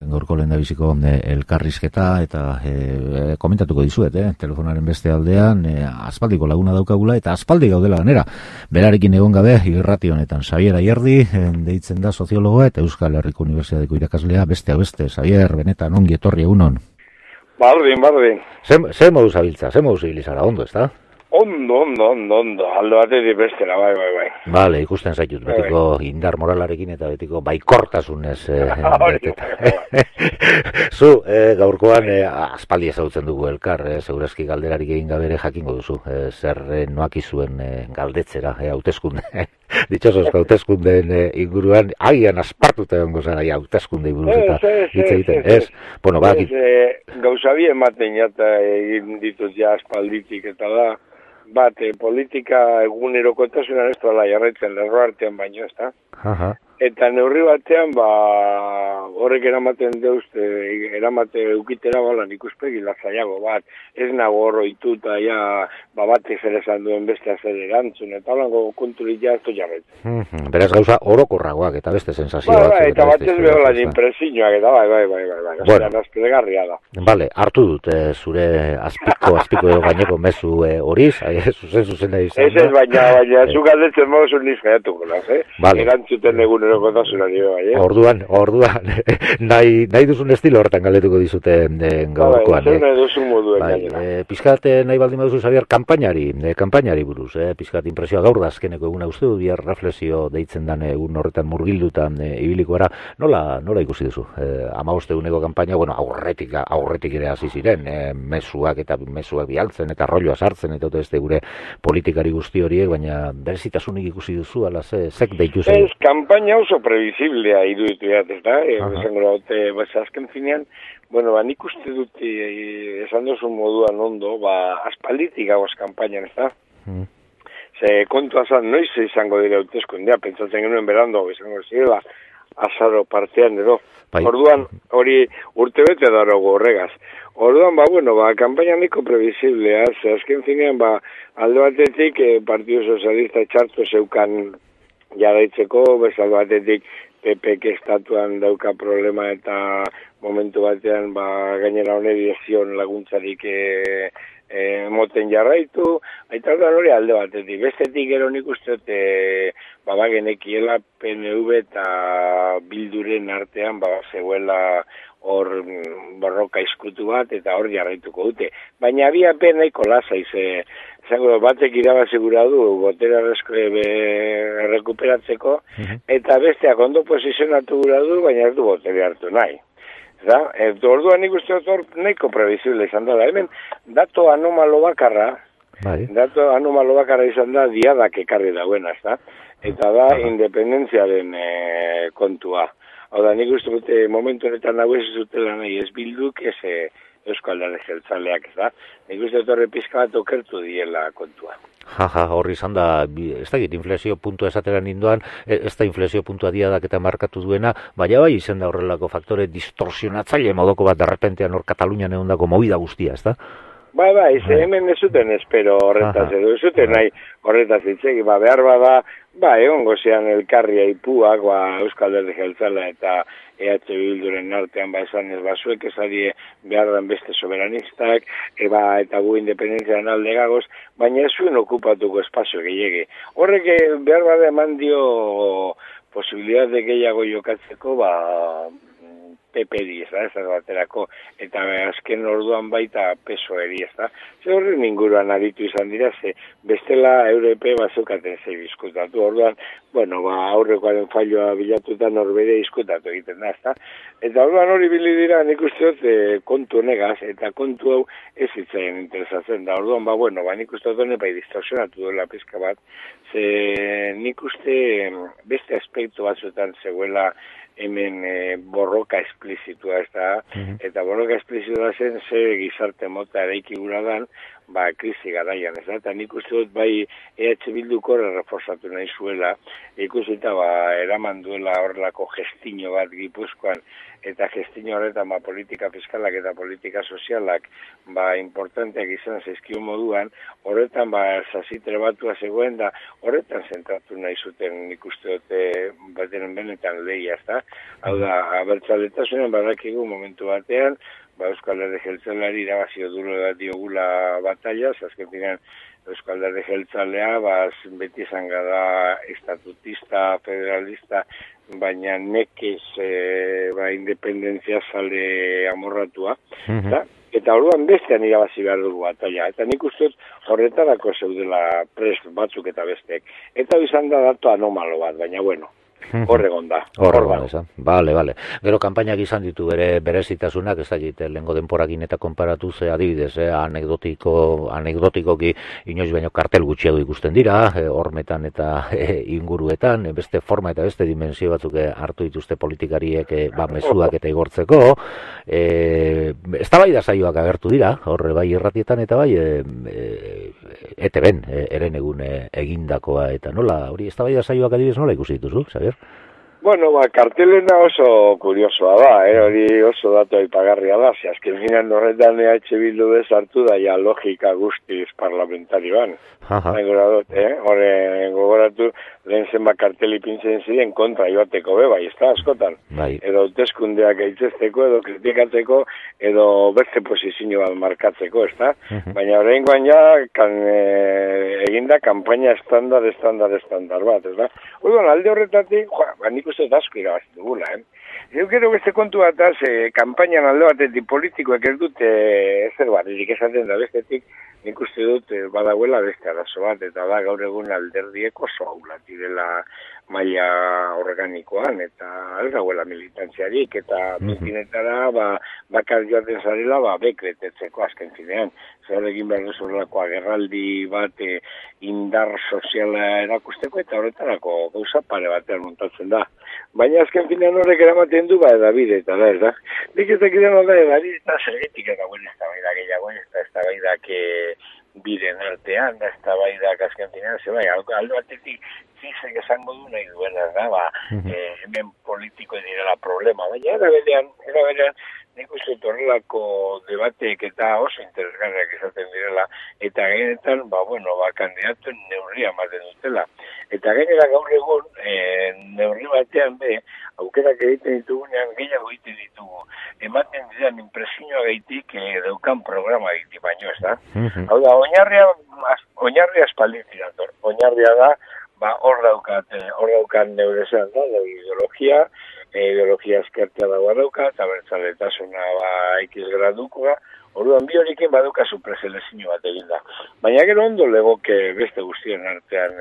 gaurko lehendabiziko elkarrizketa eta komentatuko dizuet, telefonaren beste aldean, aspaldiko laguna daukagula eta aspaldi gaudela ganera. Berarekin egon gabe, irrati honetan, Xabier Ayerdi, deitzen da soziologoa eta Euskal Herriko Unibertsitateko irakaslea, beste Xabier, benetan ongi etorri egunon. Bardin. Ze moduz abiltza, ze moduz ibilizara, ondo, ez da? Ondo. Aldo batetik bestera, bai. Bale, ikusten zaitut, betiko indar moralarekin eta betiko baikortasunez. Zu, gaurkoan, aspaldi ezagutzen dugu elkar, segurazki galderarik egin gabere jakingo duzu, zer noakizuen galdetzera, hauteskunde. Ditxosozko hauteskundeen inguruan, agian aspartuta egongo zara, hauteskundei buruz eta hitz egiten, ez? Bueno, gauza bi ematen jata egin ditut ja aspalditik eta da, politika egunerokotasunan ez dela jarraitzen lerro artean baino, ez da? Eta neurri batean, horrek eramaten deuzte, eramate eukitera balan ikuspegi lazaiago bat, ez nago horroituta, batek zer esan duen bestea zer erantzun, eta holango konturik ez du jarretzen. Beraz gauza orokorragoak eta beste sensazio bat. Eta batez behola impresioak, eta bai, azpelegarria da. Bale, hartu dut zure azpiko edo gaineko mezu horiz, zuzen da izan. Ez, baina, zuk aldetzen mozu niz gaiatuko, erantzuten egun Orduan, nahi duzun estilo horretan galdetuko dizute gaurkoan. Nahi duzun moduen. Pizkat nahi baldin baduzu, Xabier, kampainari buruz. Pizkat impresioa gaur da azkeneko eguna uste du, bihar reflexio deitzen dan egun horretan murgildutan ibiliko gara. Nola ikusi duzu? 15 eguneko kanpaina, aurretik ere hasi ziren, mezuak bialtzen eta rolloa sartzen, eta ez gure politikari guzti horiek, baina berezitasunik ikusi duzu, ala zek deitu zen? Ez, kanpaina oso previsiblea iruditu ez da, esango daute, azken finean, nik uste dut, esan duzun moduan ondo, aspalditik gagoaz kanpainan, ez da? Ze kontua zan, noiz izango dira hauteskundea, pentsatzen genuen berando, izango zirela, azaro partean edo. Orduan, hori urtebete darogo horregaz. Orduan, kanpaina niko previsiblea, ze azken finean, alde batetik, Partido Socialista txartu zeukan jarraitzeko, bezal batetik PPk estatuan dauka problema eta momentu batean gainera honeri ezion laguntzarik moten jarraitu, eta hori alde batetik. Bestetik gero nik uste bagenekiela PNV eta Bilduren artean zegoela hor borroka izkutu bat eta hor jarraituko dute. Baina abia nahiko lasai batek irabazigura du botera rekuperatzeko eta besteak ondo posizionatu gura du, baina ez du botere hartu nahi. Orduan nik uste dut nahiko previsible izan da. Hemen dato anomalo bakarra izan da diadak ekarri dauena, eta da independentziaren kontua. Hau da, nik uste dut momentu honetan hau ez zutela nahi ez Bilduk, ez Euskal Herri Jeltzaleak, ez da? Nik uste dut horre pizka bat okertu diela kontua. Horri izan da, ez da inflexio puntua esateran ninduan, ez da inflexio puntua diadak eta markatu duena, baina bai izan da horrelako faktore distorsionatzaile modoko bat derrepentean hor Katalunian egondako movida guztia, ez da? Hemen ez zuten espero horretaz edo, ez zuten nahi horretaz itzegi, behar bada, egongo zean elkarria ipuak, Euskal Herri Jeltzalea eta EH Bilduren artean esan ez zuek ezari behar den beste soberanistak, eta gu independentziaren alde gagoz, baina ez zuen okupatuko espazio gehiagi. Horrek behar bada eman dio posibilitate gehiago jokatzeko, PP-eri, ez baterako, eta azken orduan baita PSOE-eri, ez da. Ze horren inguruan aritu izan dira, ze bestela Europe bazukaten zei bizkutatu. Orduan, aurrekoaren falloa bilatuta norbere izkutatu egiten da, ez da. Eta orduan hori bili dira, nik uste dut kontu negaz, eta kontu hau ez hitzaien interesatzen da. Orduan, nik uste dut honen distorsionatu duela pizka bat, ze nik uste beste aspektu batzuetan zegoela hemen borroka esplizitua, ez da, eta borroka esplizitua zen ze gizarte mota eraiki gura dan, krisi garaian, ez da, eta nik uste dut bai EH Bilduko reforzatu nahi zuela, ikusita eraman duela horrelako gestino bat Gipuzkoan, eta gestino horretan politika fiskalak eta politika sozialak importanteak izan zaizkio moduan, horretan sasitre batua zegoen da, horretan zentratu nahi zuten nik uste dut baten benetan lehia, ez da? Hau da, abertzaletasunen badakigu momentu batean, Euskal Herri Jeltzaleari irabazio duro bat diogula batalla, azken finean Euskal Herri Jeltzalea beti izan gara estatutista, federalista, baina nekez independentzia zale amorratua, eta orduan bestean irabazi behar dugu batalla, eta nik uste horretarako zeudela prest batzuk eta bestek, eta izan da datu anomalo bat, baina bueno. Horregon da. Bale. Gero kanpainak izan ditu berezitasunak, ez dakit, lehengo denporakin eta konparatu ze adibidez, anekdotikoki inoiz baino kartel gutxiago ikusten dira, hormetan eta inguruetan, beste forma eta beste dimensio batzuk hartu dituzte politikariek mezuak eta igortzeko. Eztabaida saioak agertu dira, horre bai irratietan eta bai ETB-en eren egun egindakoa, eta nola, hori eztabaida saioak adibidez nola ikusi dituzu, Xabier? Bueno, kartelena oso kuriosoa da, hori oso datu aipagarria da, azken finan horretan EH Bildu bezartu da, ja logika guztiz parlamentarioan. Horre gogoratu, lehen zenba karteli pintzen ziren kontra joateko bai, ez da, askotan. Edo hauteskundeak eitzesteko, edo kritikatzeko, edo beste posizio bat markatzeko, ez da? Baina horrein ja, eginda kampaina estandar bat, ez da? Alde horretatik, nik uste asko irabazi dugula, gero beste kontu bat, kampainan alde batetik politikoek ez dute ezer barririk esaten da bestetik, nik uste dut badagoela beste arazo bat, eta da gaur egun alderdiek oso aulati dela maila organikoan, eta ez dagoela militantziarik, eta mitinetara bakar joaten zarela bekretetzeko azken zinean. Zer egin behar duzulako agerraldi bat indar soziala erakusteko, eta horretarako gauza pare batean montatzen da. Baina azken finean horrek eramaten du edabide, eta da, ez da. Nik ez dakidan edabide, eta zergetik eta guen ez da baida gehiago, ez da baidak biren artean, ez da baidak azken finean, aldo batetik zizek esango du nahi duena, hemen politiko direla problema, baina eraberean, nik uste horrelako debateek eta oso interesgarriak izaten direla, eta gainetan, kandidatuen neurria ematen dutela. Eta gainera gaur egun, neurri batean aukerak egiten ditugunean gehiago egiten ditugu. Ematen diren impresioa gaitik daukan programa egiten baino, ez da? Hau da, oinarria espaldin zirator. Oinarria da, hor daukan neurezean da, ideologia eskertea dagoa dauka, eta bertzaletasuna X gradukoa, orduan bi horikin baduka supreselezio bat egin da. Baina gero ondo legoke beste guztien artean,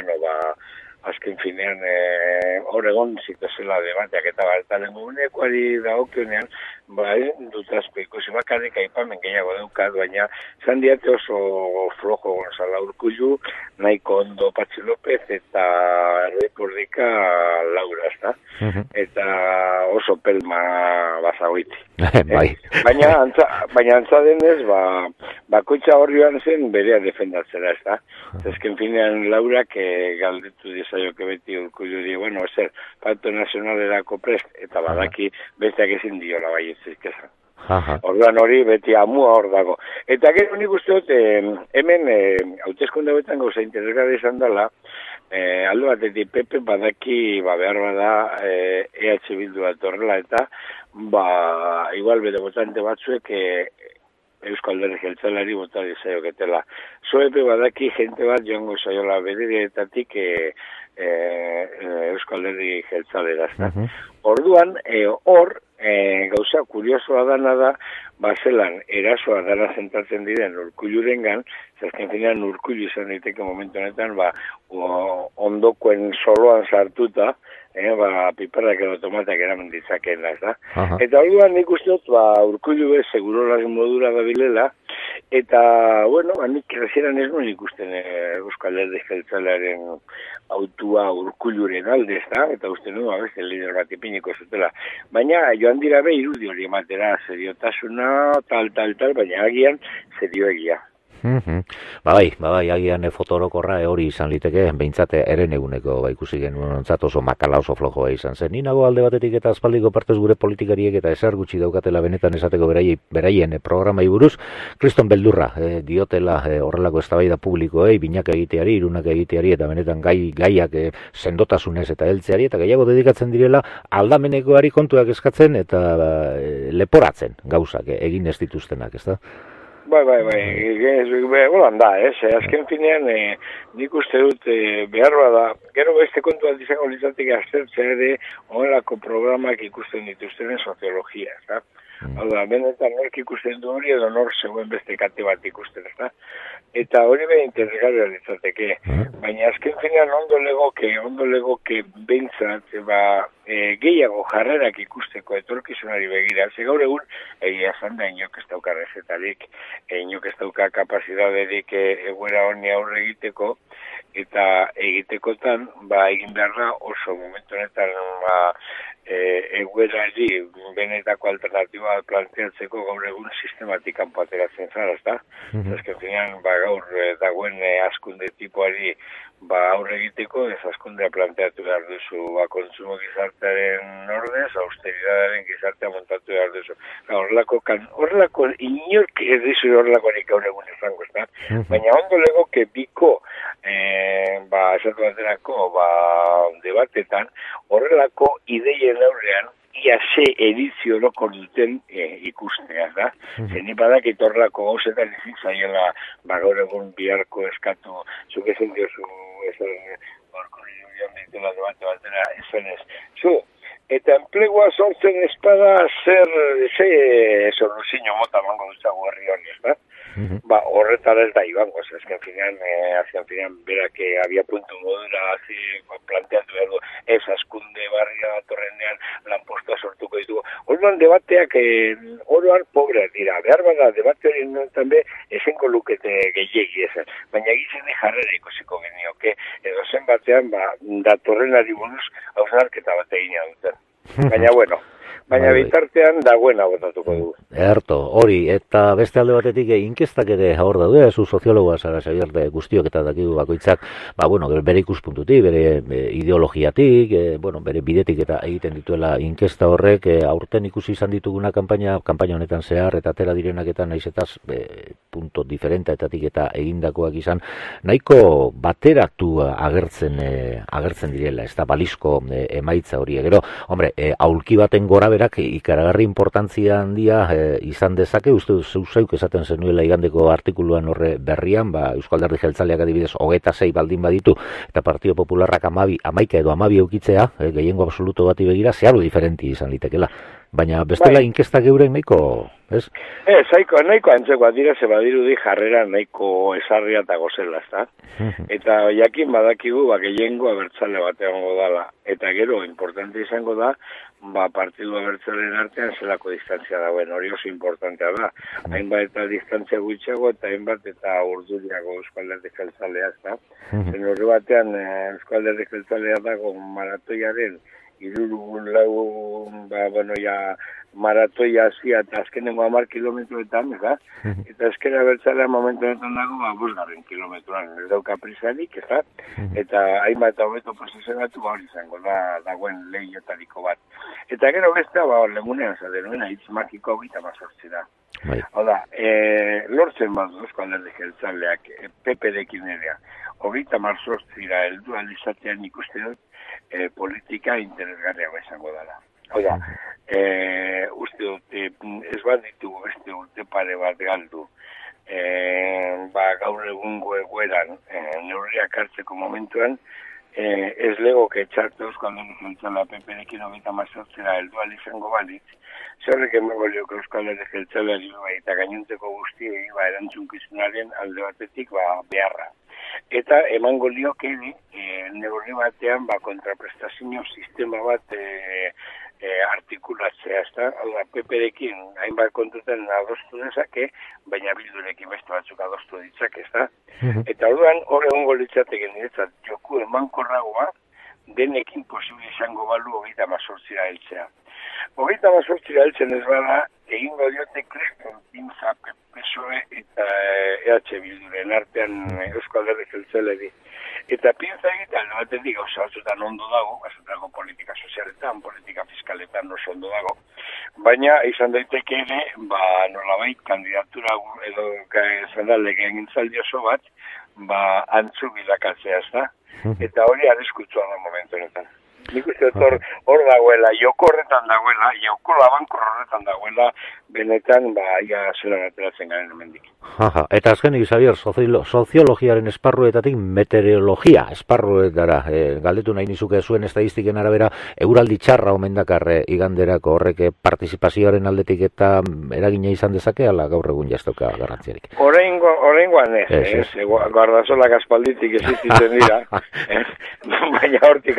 azken finean hor egon zitezela debateak eta lehengunekoari dagokionean, dut azpe ikusi bakarrik aipamen gehiago daukat, baina zan diate oso flojo Gonzalo Urkullu, nahiko ondo Patxi López eta errekordika Laura, ezta? Eta oso pelma bazagoiti. Baina antza denez, bakoitza horrioan zen berea defendatzera, ezta? Ezken finean Laurak galdetu dizaioke beti Urkullu di, Pacto Nazionalerako prest, eta badaki besteak ezin diola baietzik, orduan hori beti amua hor dago. Eta gero nik uste dut, hemen hauteskunde hauetan gauza interesgarri izan dela, aldo batetik Pepe badaki behar bada EH Bildu bat horrela, eta igual bere botante batzuek Euskal Herri Jeltzaleari bota dizaioketela. Zoepe badaki jente bat joango zaiola bederetatik Euskal Herri Jeltzalera. Orduan, hor, gauza kuriosoa dana da, zelan erasoa dana zentratzen diren Urkullurengan, zazken finean Urkullu izan daiteke momentu honetan, ondokoen soloan sartuta, piperrak edo tomatak eramen ditzakeen, ez da? Eta orduan nik uste dut, Urkullu segurolaren modura da bilela, eta, nik resieran ez nuen ikusten Euskal Herri Jeltzalearen autua Urkulluren alde, ez da? Eta uste nuen, beste lider bat ipiniko zutela. Baina, joan dira irudi hori ematera, seriotasuna, tal, baina agian serioegia. Bai, agian fotorokorra hori izan liteke, behintzate eren eguneko ikusi genuen ontzat oso makala oso flojoa izan zen. Ni nago alde batetik eta aspaldiko partez gure politikariek eta ezer gutxi daukatela benetan esateko beraien programai buruz, kriston beldurra diotela horrelako eztabaida publikoei, binak egiteari, irunak egiteari eta benetan gaiak sendotasunez eta heltzeari eta gehiago dedikatzen direla aldamenekoari kontuak eskatzen eta leporatzen gauzak egin ez dituztenak, ezta? Bai, holan da, azken finean nik uste dut behar bada, gero beste kontu bat izango litzateke aztertzea ere honelako programak ikusten dituztenen soziologia, eta? Hau da, benetan nork ikusten du hori edo nor zegoen beste kate bat ikusten, eta hori behin interesgarria litzateke, baina azken finean ondo legoke behintzat, gehiago jarrerak ikusteko etorkizunari begira, ze gaur egun egia esan da inok ez dauka rezetarik, inok ez dauka kapazitaterik egoera honi aurre egiteko, eta egitekotan egin behar da oso momentu honetan egoerari benetako alternatiba planteatzeko gaur egun sistematik kanpo ateratzen zara, ezta? Azken finean gaur dagoen hazkunde tipoari aurre egiteko, ez hazkundea planteatu behar duzu, kontsumo gizartearen ordez, austeridadaren gizartea montatu behar duzu. Horrelako inork ez dizu horrelakoarik gaur egun izango, ezta? Baina ondo legoke biko, esatu baterako, debatetan, horrelako ideien aurrean, ia ze edizio loko duten ikustea, da? Zeni badakit horrelako gauzetan izin zaiela gaur egun biharko eskatu, zuk ezen diozu gorko nire ditela debate batera ezenez. Eta enplegua sortzen espada ze soluzio mota mango dutzago herri hori, ez da? Horretara ez da ibango, azken finean berak abia puntu modura planteatu behar du, ez askunde barria torrenean lanpostua sortuko ditu. Orduan debateak oroan pobreak dira, behar bada debate hori també ezenko lukete gehiegi ezen, baina egiten jarrera ikusiko genioke, edo zen batean datorrenari buruz hausnarketa bat egina duten. Baina bitartean dagoena botatuko du. Erto, hori, eta beste alde batetik inkestak ere hor daude, zu soziologoa zara Xabier guztiok eta dakigu bakoitzak, bere ikuspuntutik, bere ideologiatik, bere bidetik eta egiten dituela inkesta horrek, aurten ikusi izan dituguna kanpaina honetan zehar, eta atera direnak eta naizetaz, punto diferentaetatik eta egindakoak izan, nahiko bateratu agertzen direla, ez da balizko emaitza hori, gero, hombre, aulki baten gora berak ikaragarri importantzia handia izan dezake, uste zeuk esaten zenuela igandeko artikuluan horre berrian, Euskal Alderdi Jeltzaleak adibidez 26 baldin baditu, eta Partido Popularrak 11 edo 12 eukitzea, gehiengo absoluto bati begira, zeharu diferenti izan litekela. Baina bestela inkestak euren nahiko, ez? Nahiko antzekoa dira, ze badirudi jarrera nahiko esarria eta gozela, ezta? Eta jakin badakigu, gehiengo abertzale batean godala. Eta gero, importante izango da, partidu abertzalen artean zelako distantzia dagoen, hori oso importantea da. Hainbat eta distantzia gutxiago eta hainbat eta urduriago Euskal Alderdi Jeltzalea, ezta? Zen horri batean Euskal Alderdi Jeltzalea dago maratoiaren maratoia hasi eta azkenengo 10 kilometroetan, eta ezkera abertzalea momentuetan dago 5 kilometroan, ez dauka prisarik, eta hainbat eta hobeto posizionatu hori izango dagoen lehiotariko bat. Eta gero bestea, legunean zadenuena, hitz makiko 28 da. Hau da, lortzen badu Euskal Alderdi Jeltzaleak PP-rekin ere, 28 heldu alizatean ikuste dut, politika interesgarria izango dela. Hau da, uste dut, ez bat ditugu beste urte pare bat galdu, gaur egungo egoeran, neurriak hartzeko momentuan, ez legoke txartu Euskal Alderdi Jeltzalea PP-rekin 28 heldu izango balitz, zerrek emango lioko Euskal Alderdi Jeltzalea eta gainontzeko guztiei erantzunkizunaren alde batetik beharra. Eta emango lioke neurri batean kontraprestazio sistema bat artikulatzea, ezta? Hau da, PP-rekin hainbat kontutan adostu dezake, baina Bildurekin beste batzuk adostu ditzake, ezta? Eta orduan hor egongo litzateke niretzat joku emankorragoa denekin posible izango balu 28 heltzea. 28 heltzen ez bada egingo diote kriston pinza PSOE eta EH Bilduren artean Eusko Alderdi Jeltzaleari. Eta pinza egiten, batetik gauza batzutan ondo dago, batzuetako politika sozialetan, politika fiskaletan oso ondo dago, baina izan daiteke ere, nolabait kandidatura edo zendalek egintzaldi oso bat, antzu bilakatzea, ez da? Eta hori arriskutsua da momentu honetan. Nik uste hor dagoela, joko horretan dagoela, joko labankor horretan dagoela, benetan, ia zelan ateratzen garen hemendik. Eta azkenik, Xabier, soziologiaren esparruetatik meteorologia esparruetara. Galdetu nahi nizuke zuen estadistiken arabera, eguraldi txarra omen dakar iganderako horrek partizipazioaren aldetik eta eragina izan dezake, ala gaur egun jaztoka garrantziarik. Oraingoan ez, guardazolak aspalditik existitzen dira, baina hortik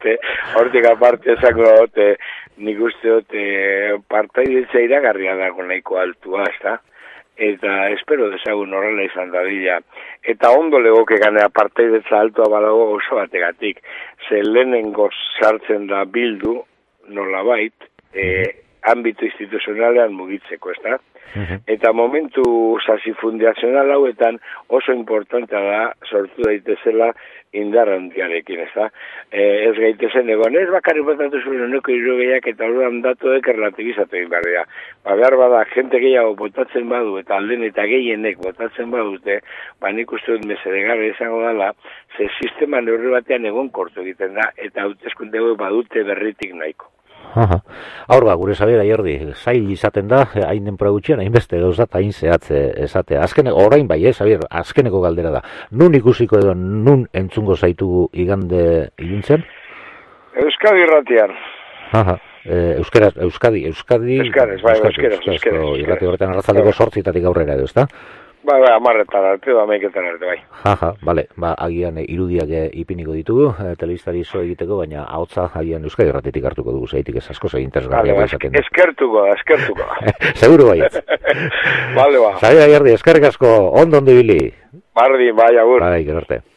aparte esako dute, nik uste dute partaidetza iragarria dago nahiko altua, ez da? Eta espero dezagun horrela izan dadila. Eta ondo legoke ganea partaidetza altua badago oso bategatik. Ze lehenengo sartzen da Bildu, nolabait, ambito instituzionalean mugitzeko, ez da? Eta momentu fundazional hauetan oso importantea da sortu daitezela indar handiarekin, ez da? Ez gaitezen egon, ez bakarri botatu zuen honeko irrogeiak eta horrean datuek erlatibizatu egin behar. Behar bada, jente gehiago botatzen badu eta alden eta gehienek botatzen badute, nik uste dut mesedegarra izango dela, ze sistema neurri batean egon kortu egiten da, eta hauteskunde badute berritik nahiko. Hor gure Xabier Jordi, zail izaten da, hain denpora gutxian, hainbeste gauzat, hain zehatze esatea. Orain bai, Xabier, azkeneko galdera da. Nun ikusiko edo, nun entzungo zaitugu igande iluntzen? Euskadi irratian. Euskadi. Euskaraz. Irrati horretan arratzaldeko 8:00 aurrera edo, ezta? 10:00 arte, 11:00 arte, bai. Bale, agian irudiak ipiniko ditugu, telebistari zo egiteko, baina ahotsa agian Euskadi Irratitik hartuko dugu, zeitik ez asko interesgarria izaten da. Eskertuko. Seguro baiet. Bale, Xabier Jordi, eskerrik asko, ondo ibili. Bardi, bai, agur. Bai, gero arte.